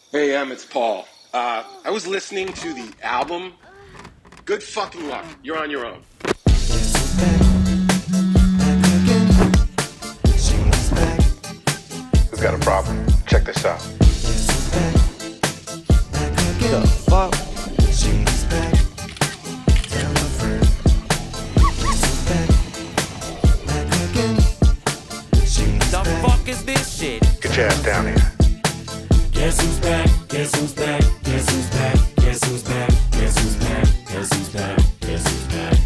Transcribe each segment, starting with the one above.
Hey, it's Paul. I was listening to the album. Good fucking luck. You're on your own. Who's got a problem? Check this out. The fuck? The fuck is this shit? Get your ass down here. Guess who's back? Guess who's back? Guess who's back? Guess who's back? Guess who's back? Guess who's back? Guess who's back?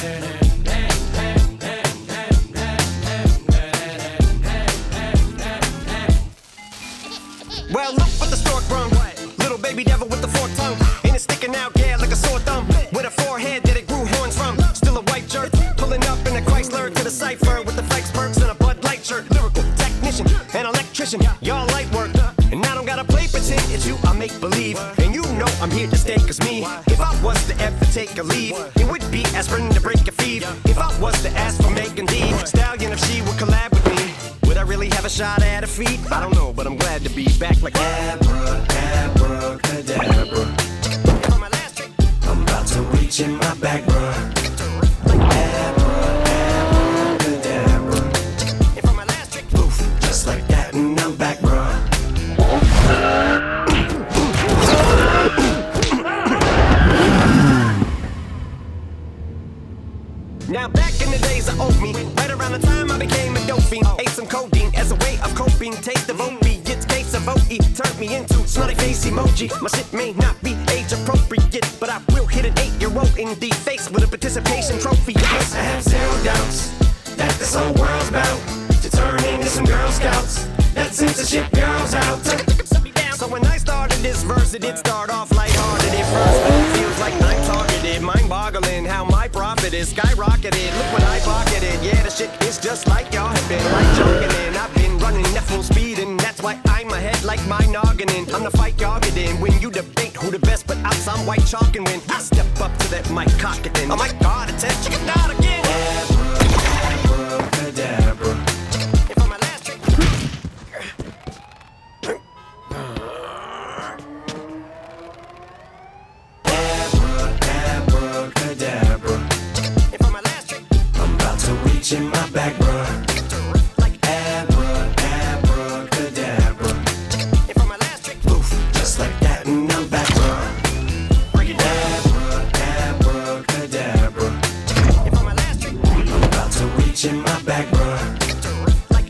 Well, look what the stork brung. Little baby devil with the forked tongue. And it's sticking out, yeah, like a sore thumb. With a forehead that it grew horns from. Still a white jerk. Pulling up in a Chrysler to the cipher with the flex perks and a Bud Light shirt. Lyrical technician and electrician. Y'all light work. And I don't gotta play pretend. It's you I make believe. And you know I'm here to stay, cause me, if I was to ever take a leave, it would be aspirin to break a fever. If I was to ask for Megan D Stallion, if she would collab with me, would I really have a shot at her feet? I don't know, but I'm glad to be back like abracadabra. On my last trick, I'm about to reach in my back, bruh. Abracadabra. and for my last trick, Poof, just like that, and I'm back, bruh. Now back in the days of oatmeal, right around the time I became a dope fiend, ate some codeine as a way of coping. Taste of opiates, case of OE turned me into smiley face emoji. My shit may not be age appropriate, but I will hit an 8-year-old in the face with a participation trophy. Yes, I have zero doubts that this whole world's about to turn into some Girl Scouts that censorship girls out. So when I started this verse, it did start off lighthearted at first, but it feels like I'm targeted, mind-boggling how my profit is skyrocketed. Look what I pocketed, yeah, the shit is just like y'all have been like jogging in. I've been running at full speed, and that's why I'm ahead like my noggin in. I'm the fight y'all get in when you debate who the best, but I'm some white chalk, and when I step up to that mic, cock it then. Oh my God, it's a chicken out again. Abracadabra. And for my last trick, Abracadabra. and for my last trick, I'm about to reach in my back, bruh. like Abracadabra. and for my last trick, Poof, just like that, and I'm back, bruh. break it down. Abracadabra. And for my last trick, I'm about to reach in my back, bruh. like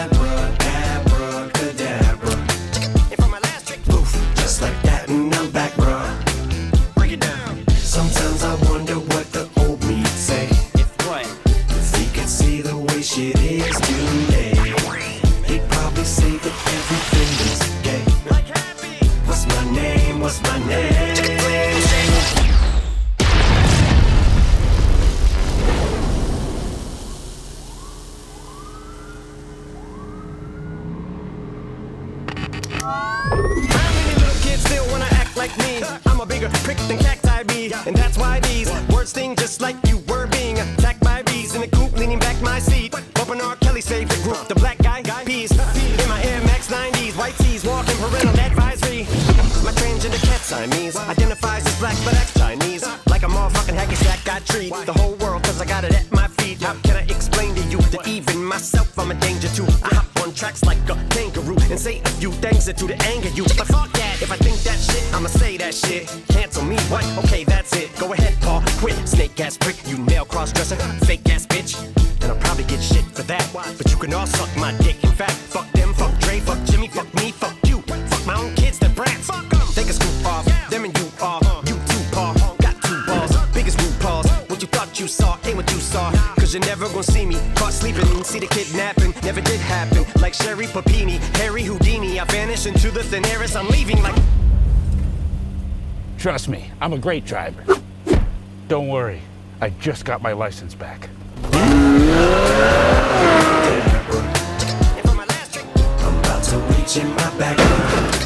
Abracadabra. and for my last trick, Poof, just like that, and I'm back, bruh. break it down. Sometimes I wonder what the old me'd say If what? if he could see the way shit is today. He'd probably say that everything is gay. Like happy. What's my name? What's my name? How many little kids still wanna act like me? I'm a bigger prick than cacti bee, and that's why these words sting just like you were being attacked by bees in the coop, leaning back my seat, bumping R. Kelly's favorite group, the Black Guy Peas. In my Air Max 90s, white tees, walking parental advisory. My transgender cat Siamese identifies as black but acts Chinese, like a motherfucking hacky sack. I treat the whole world 'cause I got it at my feet. How can I explain to you that even myself I'm a danger to? I hop on tracks like a kangaroo and say a few things that do to anger you. But fuck that, if I think that shit, I'ma say that shit. Cancel me, what? Okay, that's it. Go ahead, Paul, quit. Snake ass prick, you male cross-dresser, fake ass bitch. And I'll probably get shit for that. But you can all suck my dick. In fact, fuck them, fuck Dre, fuck Jimmy, fuck me, fuck you. Fuck my own kids, they're brats. Fuck 'em. They can scoop off, them and you off. You too, Paul, got 2 balls. Biggest blue paws. What you thought you saw ain't what you saw. Cause you're never gonna see me caught sleeping. See the kidnapping, never did happen. Like Sherry Papini, Harry Houdini. I vanish into the thin air as I'm leaving like... Trust me, I'm a great driver. Don't worry, I just got my license back. And for my last trick, I'm about to reach in my back, bruh.